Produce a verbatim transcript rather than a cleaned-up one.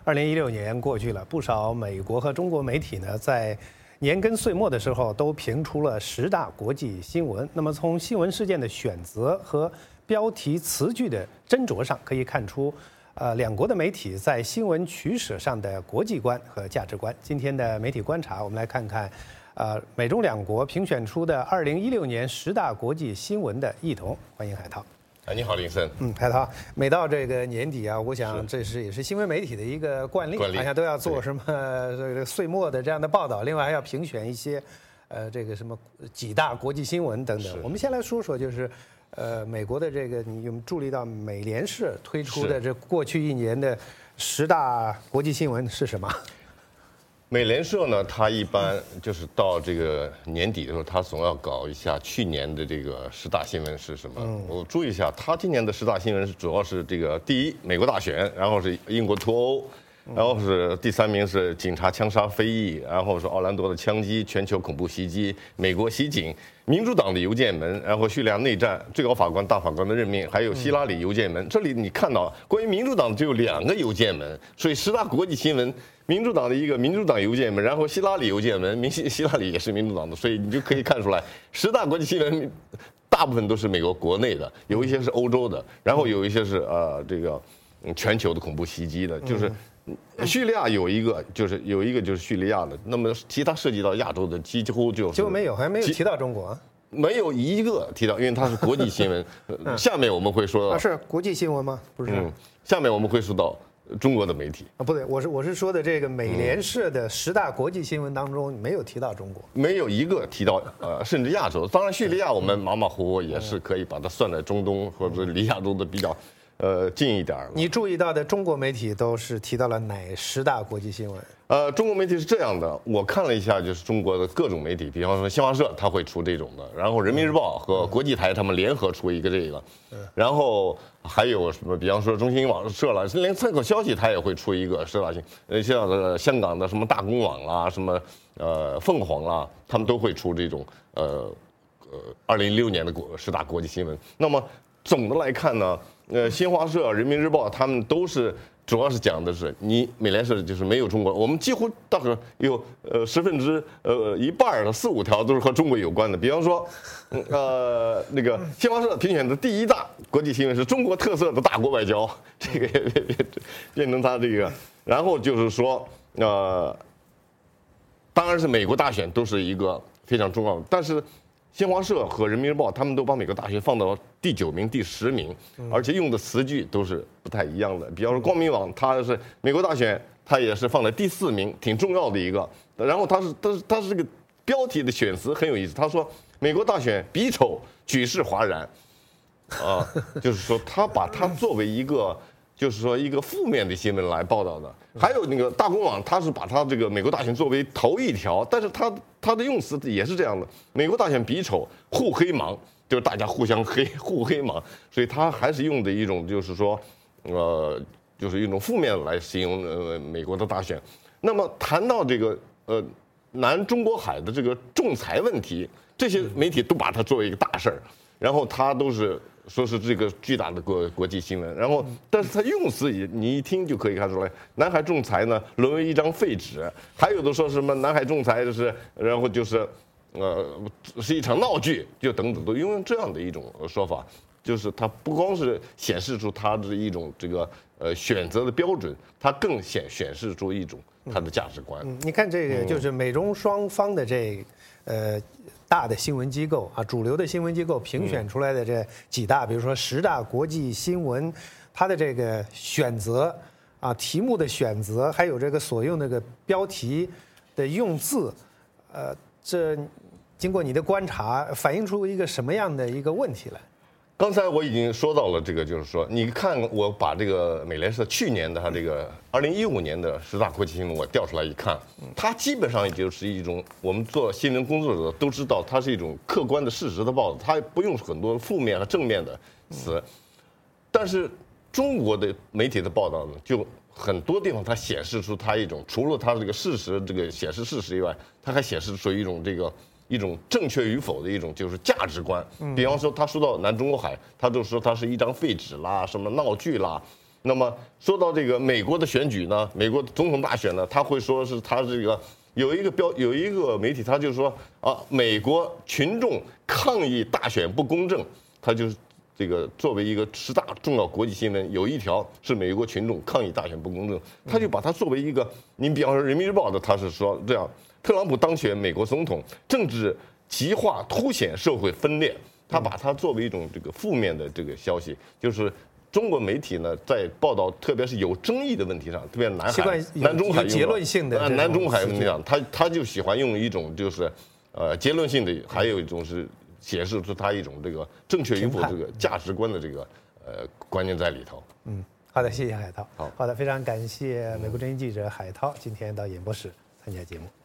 二零一六年过去了，不少美国和中国媒体呢，在年根岁末的时候都评出了十大国际新闻。那么从新闻事件的选择和标题词句的斟酌上，可以看出，呃，两国的媒体在新闻取舍上的国际观和价值观。今天的媒体观察，我们来看看，呃，美中两国评选出的二零一六年十大国际新闻的异同。欢迎海涛。 哎，你好，林森。 嗯，海涛，每到这个年底啊，我想这是也是新闻媒体的一个惯例，好像都要做什么这个岁末的这样的报道，另外还要评选一些，呃，这个什么几大国际新闻等等。我们先来说说，就是呃，美国的这个，你有没有注意到美联社推出的这过去一年的十大国际新闻是什么？ 美联社呢，它一般就是到这个年底的时候，它总要搞一下去年的这个十大新闻是什么。嗯、我注意一下，它今年的十大新闻是主要是这个第一，美国大选，然后是英国脱欧，然后是第三名是警察枪杀非裔，然后是奥兰多的枪击，全球恐怖袭击，美国袭警，民主党的邮件门，然后叙利亚内战，最高法官、大法官的任命，还有希拉里邮件门。这里你看到关于民主党只有两个邮件门，所以十大国际新闻。民主党的一个民主党邮件门，然后希拉里邮件门，明希希拉里也是民主党的，所以你就可以看出来，十大国际新闻大部分都是美国国内的，有一些是欧洲的，然后有一些是呃这个全球的恐怖袭击的，就是叙利亚有一个就是有一个就是叙利亚的，那么其他涉及到亚洲的几乎就是几乎没有，还没有提到中国啊。 没有一个提到，因为它是国际新闻。下面我们会说到， 啊是国际新闻吗？不是。嗯， 下面我们会说到。中国的媒体啊，不对，我是我是说的这个美联社的十大国际新闻当中没有提到中国， 没有一个提到呃，甚至亚洲。当然，叙利亚我们马马虎虎也是可以把它算在中东或者离亚洲的比较呃近一点。 你注意到的中国媒体都是提到了哪十大国际新闻？ 呃，中国媒体是这样的，我看了一下，就是中国的各种媒体，比方说新华社，它会出这种的，然后人民日报和国际台他们联合出一个这个，然后还有什么，比方说中新网社了，连参考消息它也会出一个十大新，呃，像这香港的什么大公网啦，什么呃凤凰啦，他们都会出这种呃呃二零一六年的国十大国际新闻。那么总的来看呢，呃，新华社、人民日报他们都是。主要是讲的是你美联社就是没有中国，我们几乎大概有呃十分之呃一半的四五条都是和中国有关的。比方说，呃那个新华社评选的第一大国际新闻是中国特色的大国外交，这个也变成他这个。然后就是说，呃，当然是美国大选都是一个非常重要的，但是。新华社和人民日报他们都把美国大选放到第九名、第十名，而且用的词句都是不太一样的。比方说光明网，它是美国大选，它也是放在第四名，挺重要的一个。然后它是它是它是这个标题的选词很有意思，他说美国大选比丑，举世哗然，啊，就是说他把它作为一个。就是说一个负面的新闻来报道的，还有那个大公网，它是把它这个美国大选作为头一条，但是它它的用词也是这样的，美国大选比丑，互黑盲，就是大家互相黑，互黑盲，所以它还是用的一种就是说，呃，就是一种负面来形容呃美国的大选。那么谈到这个呃南中国海的这个仲裁问题，这些媒体都把它作为一个大事儿，然后它都是。说是这个巨大的国国际新闻，然后，但是它用词也你一听就可以看出来，南海仲裁呢沦为一张废纸，还有的说什么南海仲裁就是，然后就是，呃，是一场闹剧，就等等都用这样的一种说法，就是它不光是显示出它的一种这个呃选择的标准，它更显显示出一种它的价值观。 嗯，你看这个就是美中双方的这呃。大的新闻机构啊，主流的新闻机构评选出来的这几大，比如说十大国际新闻，它的这个选择啊，题目的选择，还有这个所用那个标题的用字，呃，这经过你的观察，反映出一个什么样的一个问题来？ 刚才我已经说到了这个，就是说，你看我把这个美联社去年的它这个二零一五年的十大国际新闻我调出来一看，它基本上也就是一种我们做新闻工作者都知道，它是一种客观的事实的报道，它不用很多负面和正面的词。但是中国的媒体的报道呢，就很多地方它显示出它一种除了它这个事实这个显示事实以外，它还显示出一种这个。一种正确与否的一种就是价值观，比方说他说到南中国海，他就说它是一张废纸啦，什么闹剧啦， 那么说到这个美国的选举呢，美国总统大选呢，他会说是他这个有一个标有一个媒体，他就说啊，美国群众抗议大选不公正，他就是这个作为一个十大重要国际新闻，有一条是美国群众抗议大选不公正，他就把它作为一个，你比方说《人民日报》的，他是说这样，特朗普当选美国总统，政治极化凸显社会分裂，他把它作为一种这个负面的这个消息，就是中国媒体呢在报道，特别是有争议的问题上，特别南海、南中海结论性的啊，南中海问题上，他他就喜欢用一种就是呃结论性的，还有一种是显示出他一种这个正确与否这个价值观的这个呃观念在里头。 嗯，好的，谢谢海涛。 好， 好的，非常感谢美国之音记者海涛今天到演播室参加节目。